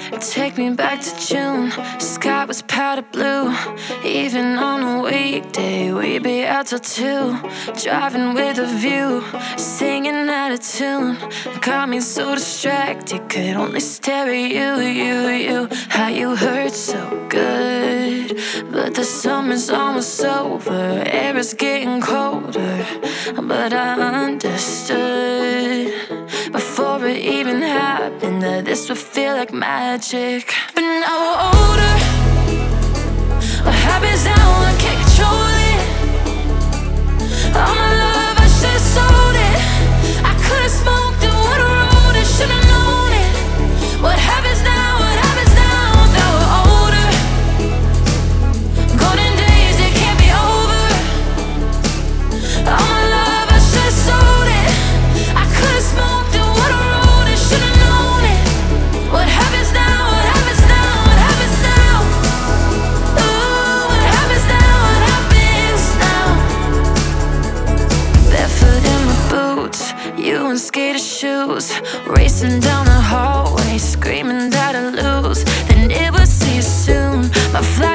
Take me back to June, sky was powder blue. Even on a weekday, we'd be out till 2, driving with a view, singing out of tune. Got me so distracted, could only stare at you. How you hurt so good, but the summer's almost over. Air is getting colder, but I understood before it even happened that this would feel like magic. But now we're older, what happens now I can't control it. All my love I should've sold it. I could've smoked and would've rolled it, should've known it. What happens now, what happens now? Now we're older, golden days they can't be over. All my love I should've sold it. I could've smoked and would've rolled it, should've known it. What happens now, what happens now, what happens now? Ooh, what happens now, what happens now? Barefoot in my boots, you in skater shoes, racing down the hallway, screaming that I lose. Then it would see you soon. My